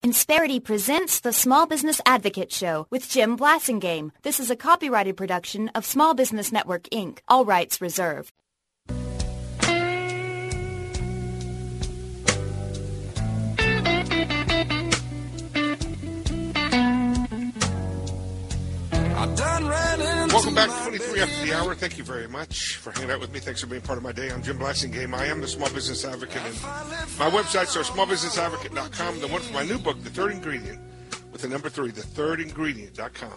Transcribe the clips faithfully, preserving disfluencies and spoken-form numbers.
Insperity presents the Small Business Advocate Show with Jim Blasingame. This is a copyrighted production of Small Business Network, Incorporated. All rights reserved. Welcome back to twenty-three after the hour. Thank you very much for hanging out with me. Thanks for being part of my day. I'm Jim Blasingame. I am the Small Business Advocate, and my websites are small business advocate dot com. The one for my new book, The Third Ingredient, with the number three, the third ingredient dot com.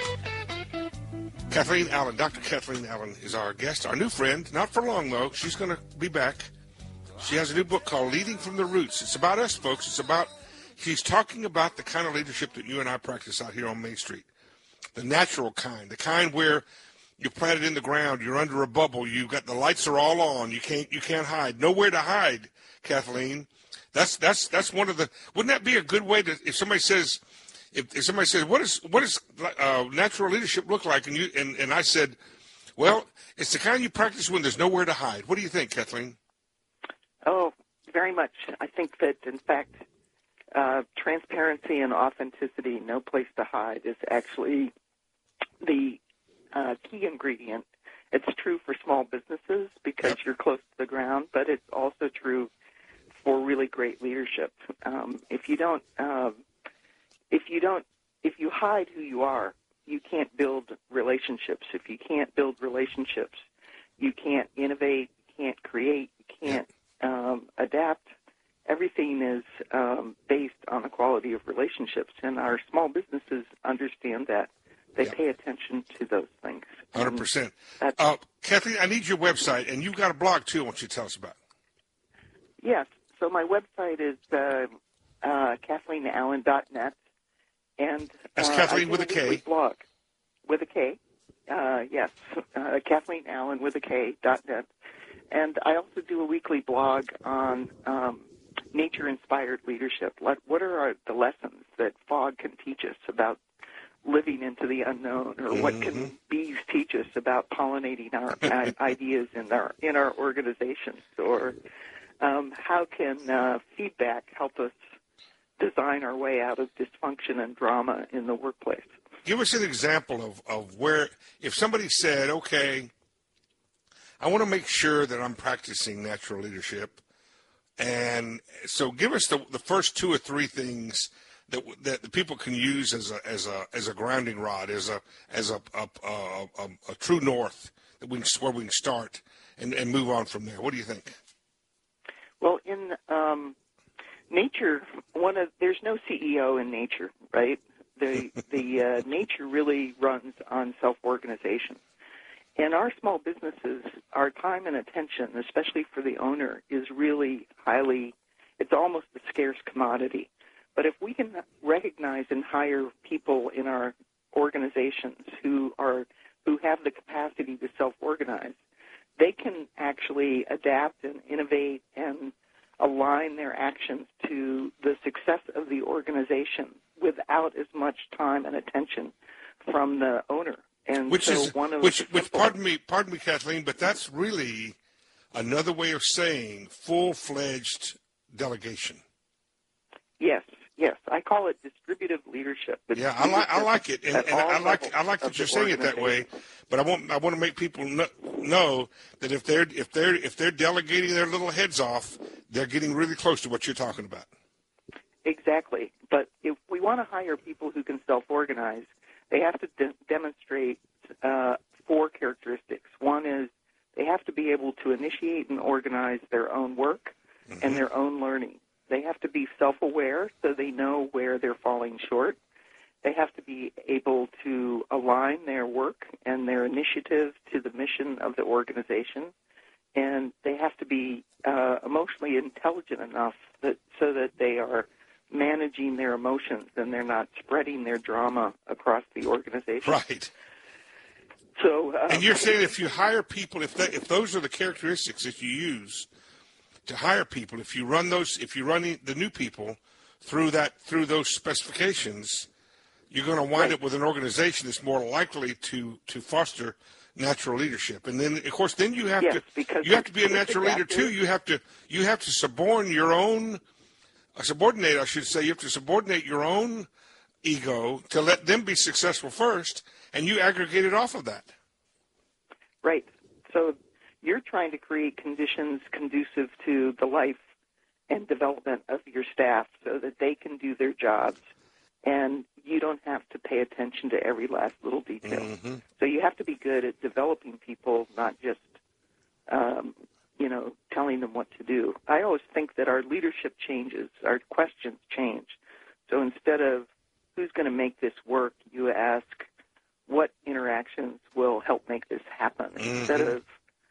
Kathleen Allen, Doctor Kathleen Allen is our guest, our new friend. Not for long, though. She's going to be back. She has a new book called Leading from the Roots. It's about us, folks. It's about, she's talking about the kind of leadership that you and I practice out here on Main Street. The natural kind, the kind where you're planted in the ground, you're under a bubble, you got the lights are all on, you can't you can't hide, nowhere to hide, Kathleen. That's that's that's one of the. Wouldn't that be a good way to? If somebody says, if, if somebody says, what is what does uh, natural leadership look like? And you and, and I said, well, it's the kind you practice when there's nowhere to hide. What do you think, Kathleen? Oh, very much. I think that in fact, uh, transparency and authenticity, no place to hide, is actually the uh, key ingredient. It's true for small businesses because you're close to the ground, but it's also true for really great leadership. Um, if you don't, uh, if you don't, if you hide who you are, you can't build relationships. If you can't build relationships, you can't innovate, you can't create, you can't um, adapt. Everything is um, based on the quality of relationships, and our small businesses understand that. They yeah. pay attention to those things. one hundred percent. Uh, Kathleen, I need your website, and you've got a blog, too, I want you to tell us about. Yes. So my website is uh, uh, kathleen allen dot net. And, That's uh, Kathleen with a K. Blog. With a K. Uh, yes. Uh, Kathleen Allen with a K dot net. And I also do a weekly blog on um, nature-inspired leadership. What are our, the lessons that fog can teach us about living into the unknown, or mm-hmm. what can bees teach us about pollinating our ideas in our in our organizations, or um, how can uh, feedback help us design our way out of dysfunction and drama in the workplace? Give us an example of, of where, if somebody said, okay, I want to make sure that I'm practicing natural leadership, and so give us the, the first two or three things that that the people can use as a as a as a grounding rod, as a as a a, a, a, a true north that we can, where we can start and, and move on from there. What do you think? Well, in um, nature, one of there's no C E O in nature, right? The the uh, nature really runs on self-organization, and our small businesses, our time and attention, especially for the owner, is really highly. It's almost a scarce commodity. But if we can recognize and hire people in our organizations who are who have the capacity to self-organize, they can actually adapt and innovate and align their actions to the success of the organization without as much time and attention from the owner. And which so is one of which, the which pardon me, pardon me, Kathleen, but that's really another way of saying full-fledged delegation. Yes. Yes, I call it distributive leadership. It's yeah, I like I like it, and, and I like I like that you're saying it that way. But I want I want to make people know, know that if they're if they're if they're delegating their little heads off, they're getting really close to what you're talking about. Exactly. But if we want to hire people who can self-organize, they have to de- demonstrate uh, four characteristics. One is they have to be able to initiate and organize their own work mm-hmm. and their own learning. They have to be self-aware so they know where they're falling short. They have to be able to align their work and their initiative to the mission of the organization. And they have to be uh, emotionally intelligent enough that so that they are managing their emotions and they're not spreading their drama across the organization. Right. So, um, and you're saying if you hire people, if that, if those are the characteristics that you use to hire people, if you run those, if you run the new people through that through those specifications, you're going to wind right. up with an organization that's more likely to, to foster natural leadership. And then, of course, then you have yes, to because you have to be a natural leader too. You have to you have to suborn your own a subordinate, I should say, you have to subordinate your own ego to let them be successful first, and you aggregate it off of that. Right. So you're trying to create conditions conducive to the life and development of your staff so that they can do their jobs, and you don't have to pay attention to every last little detail. Mm-hmm. So you have to be good at developing people, not just, um, you know, telling them what to do. I always think that our leadership changes, our questions change. So instead of who's going to make this work, you ask what interactions will help make this happen. Mm-hmm. Instead of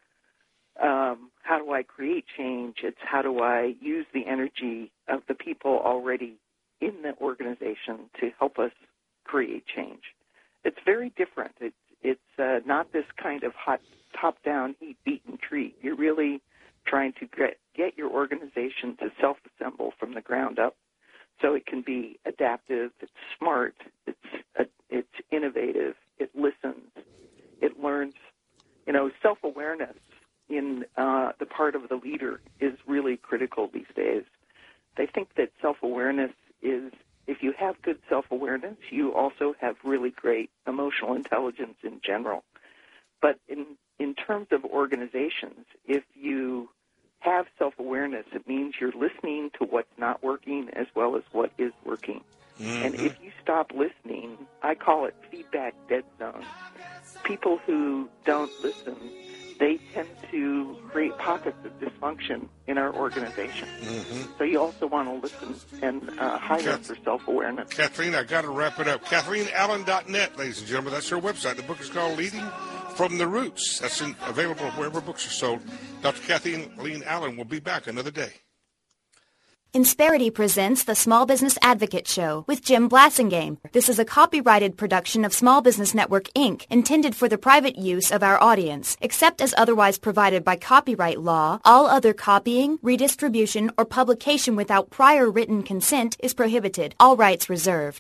um, how do I create change, it's how do I use the energy of the people already in the organization to help us create change. It's very different. It's, it's uh, not this kind of hot, top-down, heat-beaten treat. You're really trying to get, get your organization to self-assemble from the ground up so it can be adaptive, it's smart, it's, uh, it's innovative, it listens, it learns. You know, self-awareness in uh, the part of the leader is really critical these days. They think that self-awareness is, if you have good self-awareness, you also have really great emotional intelligence in general. But in, in terms of organizations, if you have self-awareness, it means you're listening to what's not working as well as what is working. Mm-hmm. And if you stop listening, I call it feedback dead zone. People who don't listen, they tend to create pockets of dysfunction in our organization. Mm-hmm. So you also want to listen and uh, hire Kath- for self-awareness. Kathleen, I got to wrap it up. Kathleen Allen dot net, ladies and gentlemen. That's her website. The book is called Leading from the Roots. That's in, available wherever books are sold. Doctor Kathleen Allen will be back another day. Insperity presents the Small Business Advocate Show with Jim Blasingame. This is a copyrighted production of Small Business Network, Incorporated, intended for the private use of our audience. Except as otherwise provided by copyright law, all other copying, redistribution, or publication without prior written consent is prohibited. All rights reserved.